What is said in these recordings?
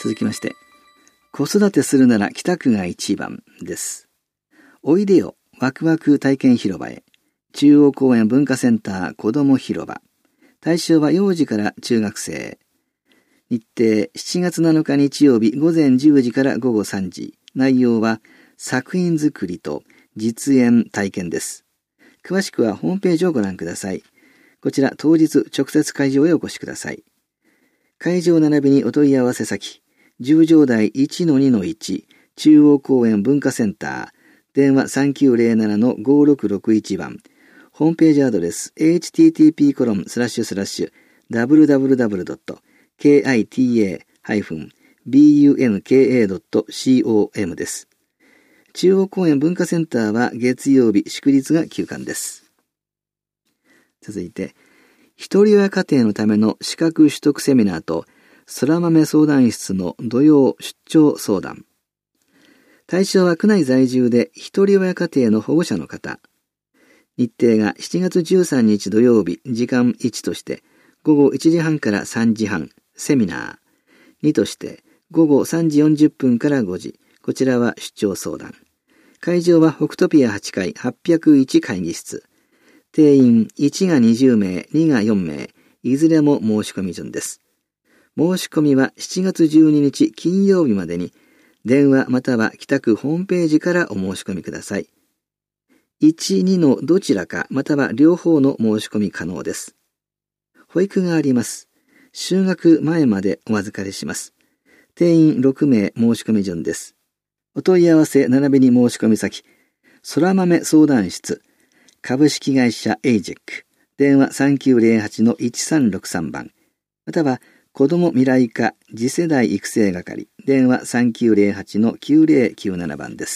続きまして、子育てするなら北区が一番です。おいでよワクワク体験広場へ。中央公園文化センター子ども広場。対象は幼児から中学生。日程7月7日日曜日午前10時から午後3時。内容は作品作りと実演体験です。詳しくはホームページをご覧ください。こちら当日直接会場へお越しください。会場並びにお問い合わせ先、十条台 1-2-1 中央公園文化センター、電話 3907-5661 番、ホームページアドレス http://www.kita-bunka.com です。中央公園文化センターは月曜日祝日が休館です。続いて、一人親家庭のための資格取得セミナーと空豆相談室の土曜出張相談。対象は区内在住で一人親家庭の保護者の方。日程が7月13日土曜日、時間1として午後1時半から3時半、セミナー。2として午後3時40分から5時、こちらは出張相談。会場は北トピア8階801会議室。定員1が20名、2が4名、いずれも申し込み順です。申し込みは7月12日金曜日までに、電話または北区ホームページからお申し込みください。1、2のどちらかまたは両方の申し込み可能です。保育があります。就学前までお預かりします。定員6名申し込み順です。お問い合わせ並びに申し込み先、空豆相談室、株式会社エイジェック、電話 3908-1363 番、または子ども未来課次世代育成係、電話 3908-9097 番です。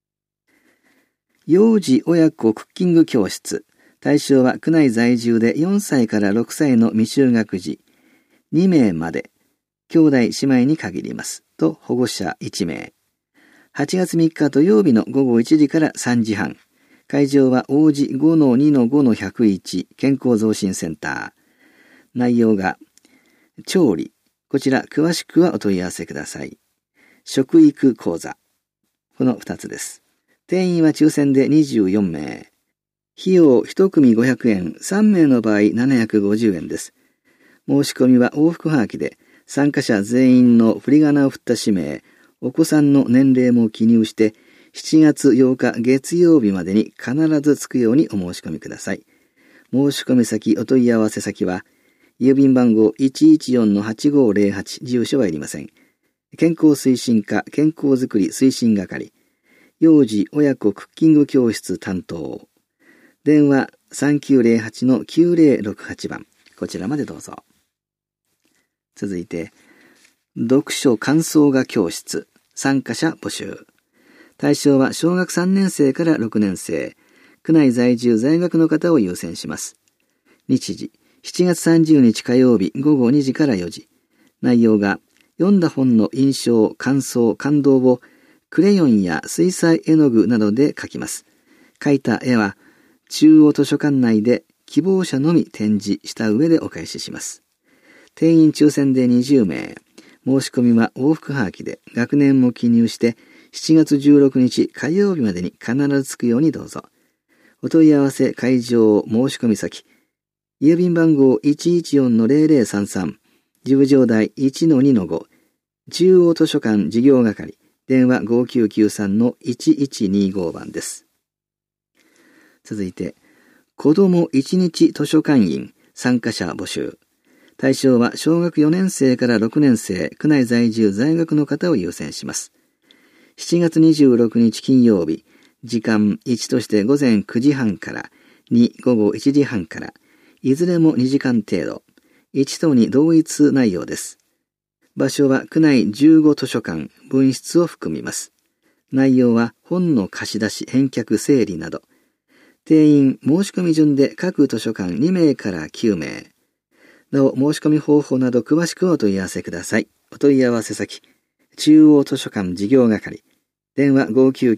幼児親子クッキング教室、対象は区内在住で4歳から6歳の未就学児2名まで、兄弟姉妹に限ります、と保護者1名。8月3日土曜日の午後1時から3時半、会場は王子 5-2-5-101 健康増進センター。内容が調理。こちら詳しくはお問い合わせください。食育講座。この2つです。定員は抽選で24名。費用1組500円、3名の場合750円です。申し込みは往復はがきで、参加者全員の振り仮名を振った氏名、お子さんの年齢も記入して、7月8日月曜日までに必ず着くようにお申し込みください。申し込み先、お問い合わせ先は、郵便番号 114-8508、住所はいりません。健康推進課、健康づくり推進係、幼児親子クッキング教室担当。電話 3908-9068 番、こちらまでどうぞ。続いて、読書感想画教室、参加者募集。対象は小学3年生から6年生、区内在住在学の方を優先します。日時、7月30日火曜日午後2時から4時。内容が、読んだ本の印象、感想、感動をクレヨンや水彩絵の具などで描きます。描いた絵は、中央図書館内で希望者のみ展示した上でお返しします。定員抽選で20名。申し込みは往復はがきで、学年も記入して、7月16日火曜日までに必ず着くようにどうぞ。お問い合わせ会場申し込み先、郵便番号 114-0033、十条台 1-2-5、中央図書館事業係、電話 5993-1125 番です。続いて、子ども1日図書館員参加者募集。対象は小学4年生から6年生、区内在住在学の方を優先します。7月26日金曜日、時間1として午前9時半から2午後1時半から、いずれも2時間程度、1と2同一内容です。場所は区内15図書館、分室を含みます。内容は本の貸し出し、返却、整理など。定員、申し込み順で各図書館2名から9名。なお、申し込み方法など詳しくお問い合わせください。お問い合わせ先、中央図書館事業係、電話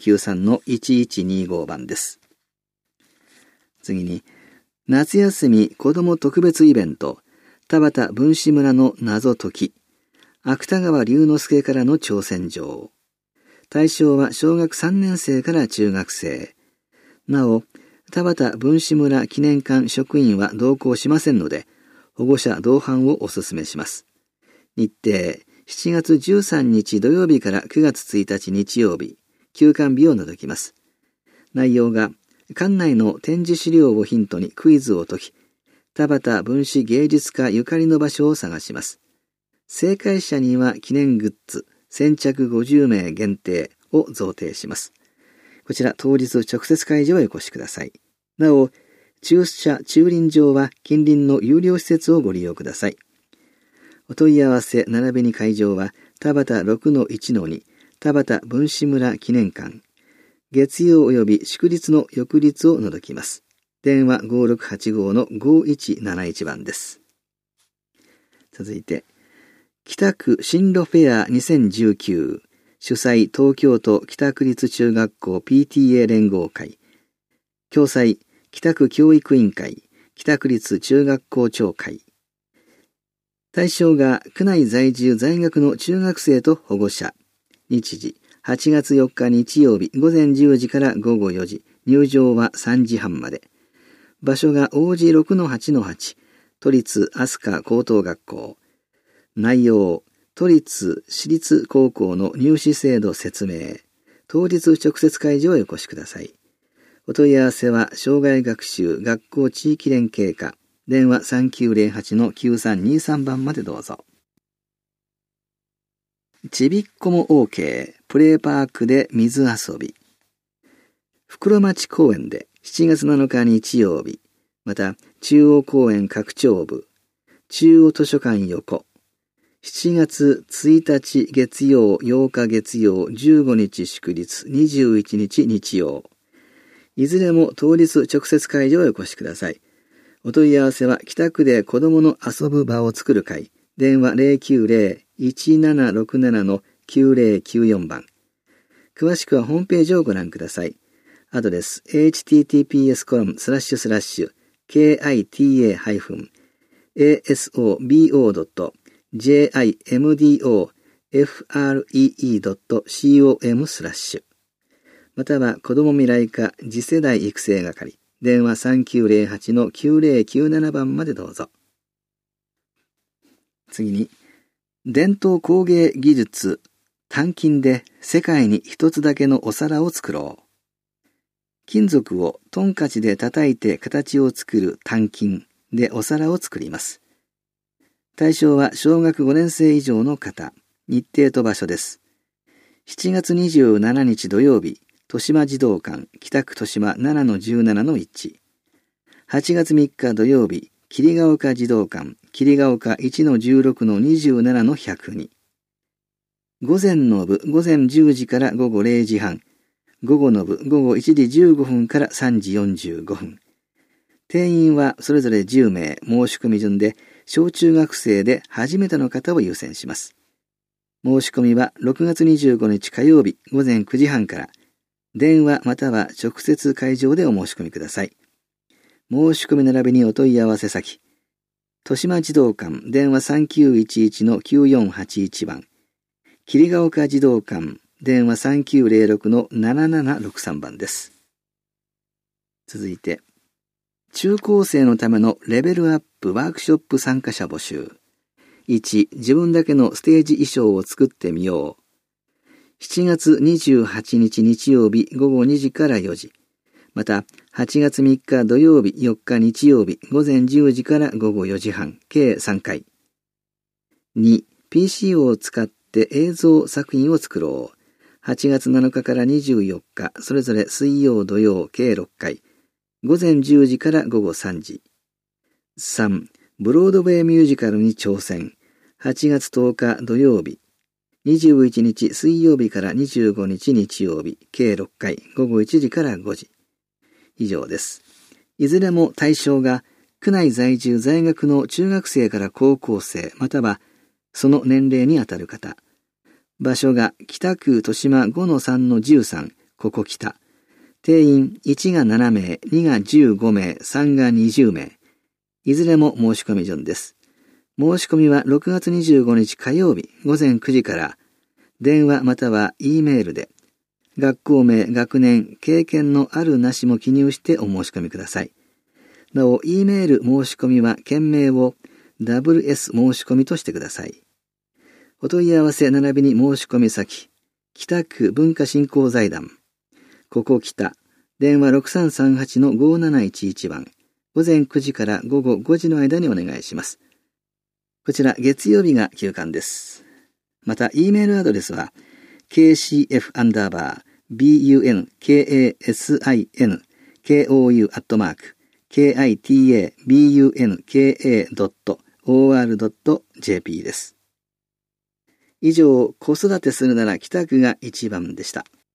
5993-1125 番です。次に、夏休み子ども特別イベント、田畑分子村の謎解き。 芥川龍之介からの挑戦状。対象は小学3年生から中学生。なお、田端文士村記念館職員は同行しませんので、保護者同伴をお勧めします。日程、7月13日土曜日から9月1日日曜日、休館日を除きます。内容が、館内の展示資料をヒントにクイズを解き、田端文士芸術家ゆかりの場所を探します。正解者には記念グッズ、先着50名限定を贈呈します。こちら当日直接会場へお越しください。なお、駐輪場は近隣の有料施設をご利用ください。お問い合わせ並びに会場は田端 6-1-2 田端文士村記念館。月曜及び祝日の翌日を除きます。電話5685-5171番です。続いて、北区進路フェア2019主催東京都北区立中学校 PTA 連合会共催北区教育委員会北区立中学校長会。対象が区内在住在学の中学生と保護者。日時8月4日日曜日午前10時から午後4時、入場は3時半まで。場所が王子 6-8-8 都立飛鳥高等学校。内容、都立私立高校の入試制度説明。当日直接会場へお越しください。お問い合わせは障害学習学校地域連携課。電話 3908-9323 番までどうぞ。ちびっこも OK プレーパークで水遊び。袋町公園で7月7日日曜日、また中央公園拡張部、中央図書館横、7月1日月曜、8日月曜、15日祝日、21日日曜。いずれも当日直接会場へお越しください。お問い合わせは北区で子どもの遊ぶ場を作る会。電話 090-1767-9094 番。詳しくはホームページをご覧ください。アドレス https://kita-asobo.jimdofree.com/ または子ども未来課次世代育成係。電話 3908-9097 番までどうぞ。次に、伝統工芸技術鍛金で世界に一つだけのお皿を作ろう。金属をトンカチで叩いて形を作る鍛金でお皿を作ります。対象は小学5年生以上の方。日程と場所です。7月27日土曜日、豊島児童館北区豊島 7-17-1。8月3日土曜日、桐ヶ丘児童館桐ヶ丘 1-16-27-102。午前の部午前10時から午後0時半。午後の部午後1時15分から3時45分。定員はそれぞれ10名、申し込み順で小中学生で初めての方を優先します。申し込みは6月25日火曜日午前9時半から、電話または直接会場でお申し込みください。申し込み並びにお問い合わせ先、豊島児童館電話 3911-9481 番、桐ヶ丘児童館電話 3906-7763 番です。続いて、中高生のためのレベルアップワークショップ参加者募集。1、自分だけのステージ衣装を作ってみよう。7月28日日曜日午後2時から4時。また、8月3日土曜日4日日曜日午前10時から午後4時半、計3回。2、PC を使って映像作品を作ろう。8月7日から24日、それぞれ水曜土曜計6回。午前10時から午後3時。3、ブロードウェイミュージカルに挑戦。8月10日土曜日。21日水曜日から25日日曜日、計6回、午後1時から5時。以上です。いずれも対象が、区内在住在学の中学生から高校生、またはその年齢にあたる方。場所が北区豊島 5-3-13、ここ北。定員1が7名、2が15名、3が20名。いずれも申し込み順です。 申し込みは6月25日火曜日午前9時から、電話または E メールで、学校名、学年、経験のあるなしも記入してお申し込みください。なお、E メール申し込みは件名を WS 申し込みとしてください。お問い合わせ並びに申し込み先、北区文化振興財団、ここ北、電話 6338-5711 番、午前9時から午後5時の間にお願いします。こちら月曜日が休館です。また、E メールアドレスは、kcf_bunka_kitabunka.or.jp です。以上、子育てするなら北区が一番でした。